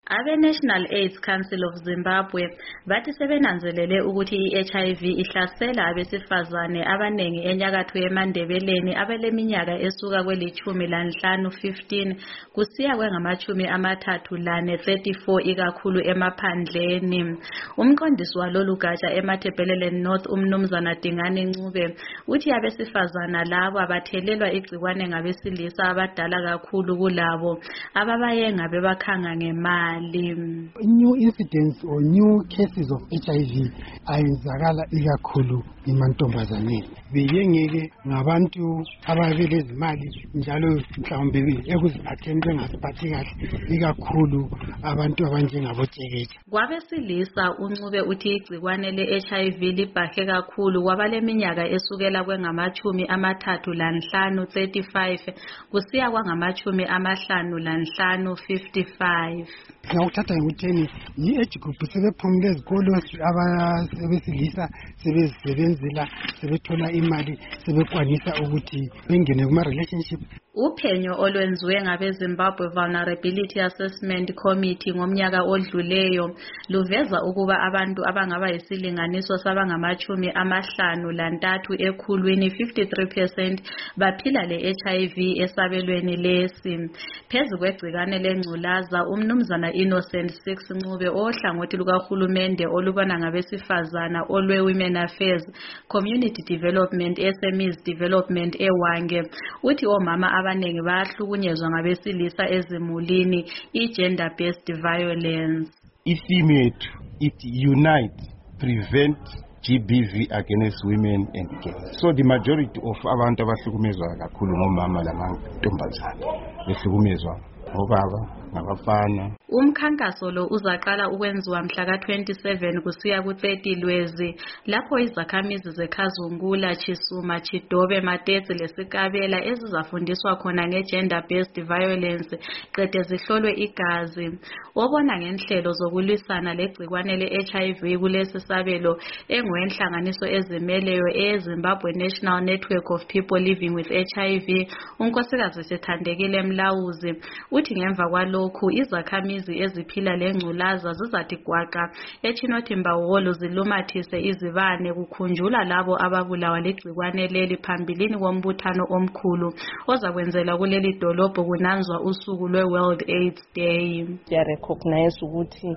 Abe-National AIDS Council of Zimbabwe bathi sebenanzelele ukuthi i-HIV ihlasela abesifazane abanengi enyakatho yemandebeleni abaleminyaka esuka kweli-15 15 kusiya kwengama-34 34 ikakhulu emaphandleni. Umqondisi walolu gatsha eMatabeleland North uMnumzana Dingani Ncube uthi abesifazana labo abathelelwa igcikwane ngabesilisa abadala kakhulu kulabo ababayenga bebakhanga ngemali. New incidents or new cases of HIV ayenzakala ikakhulu emantombazaneni. Beyengeke ngabantu ababelezimali njalo mhlawumbe ekuziphatheni bengasiphathi kahle ikakhulu abantu abanjengabotsheketshe. Kwabesilisa uNcube uthi igcikwane le-HIV libhahe kakhulu kwabaleminyaka esukela kwengama-35 35 kusiya kwangama-55 55. Ngakuthatha ngokutheni i-age group sebephumile ezikolo abesilisa sebezisebenzela sebethola imali sebekwanisa ukuthi bengene kuma-relationship. Uphenyo olwenziwe ngabe-Zimbabwe Vulnerability Assessment Committee ngomnyaka odluleyo luveza ukuba abantu abangaba yisilinganiso sabangama-53 ekhulwini 53% baphila le-HIV esabelweni lesi. Phezu kwegcikwane lengculaza, uMnumzana Innocent Six Ncube ohlangothi lukahulumende olubona ngabesifazana olwe-Women Affairs, Community Development, SMEs Development eWange uthi omama abanengi bayahlukunyezwa ngabesilisa ezimulini i-gender based violence. Ifemu yethu it unite prevent GBV against women and girls. So the majority of abantu abahlukumezwa kakhulu ngomama lamantombazane behlukumezwa ngobaba nabafana. Umkhankaso lo uzaqala ukwenziwa mhla ka-27 kusiya ku-30 Lwezi lapho izakhamizi zeKhazungula, Chisuma, Chidobe, Matetse leSikabela ezizafundiswa khona nge-gender based violence qede zihlolwe igazi. Obona ngenhlelo zokulwisana legcikwane le-HIV kulesi sabelo engowenhlanganiso ezimeleyo eyeZimbabwe National Network of People Living with HIV, unkosikazi Sithandekile Mlawuzi uthi ngemva kwalokhu izakhamizi eziphila lengculaza zizathi gwaqa eChinothimba Hall zilumathise izibane kukhunjula labo ababulawa ligcikwane leli phambilini kombuthano omkhulu ozakwenzela kuleli dolobho kunanzwa usuku lwe-World AIDS Day. Recognize ukuthi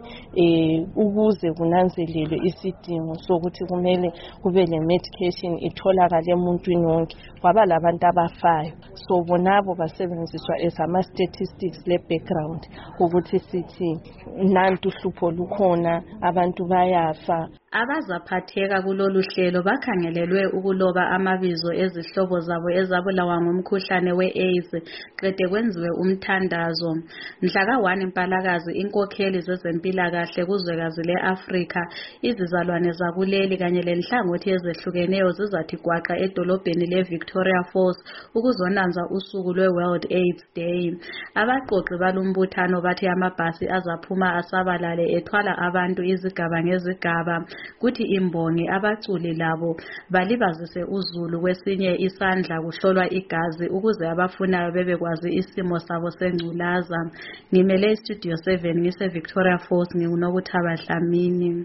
ukuze kunanzelelwe isidingo sokuthi kumele kube le medication itholakala emuntwini wonke kwaba labantu abafayo, so bonabo basebenziswa as ama-statistics le-background ukuthi sithi nantu uhlupho lukhona abantu bayafa. Abazaphatheka kulolu hlelo bakhangelelwe ukuloba amabizo ezihlobo zabo ezabulawa ngomkhuhlane we-AIDS qede kwenziwe umthandazo. Mhla ka-1 Mpalakazi inkokheli zezempilakahle kuzwekazi le-Afrika, izizalwane zakuleli kanye lenhlangothi ezehlukeneyo zizathi gwaqa edolobheni le-Victoria Falls ukuzonanza usuku lwe-World AIDS Day. Abaqoqi balumbuthano bathi amabhasi azaphuma asabalale ethwala abantu izigaba ngezigaba kuthi imbongi abaculi labo balibazise uzulu kwesinye isandla kuhlolwa igazi ukuze abafunayo bebekwazi isimo sabo sengculaza. Ngimele iStudio 7 ngise Victoria Falls, nginguNokuthaba Dlamini.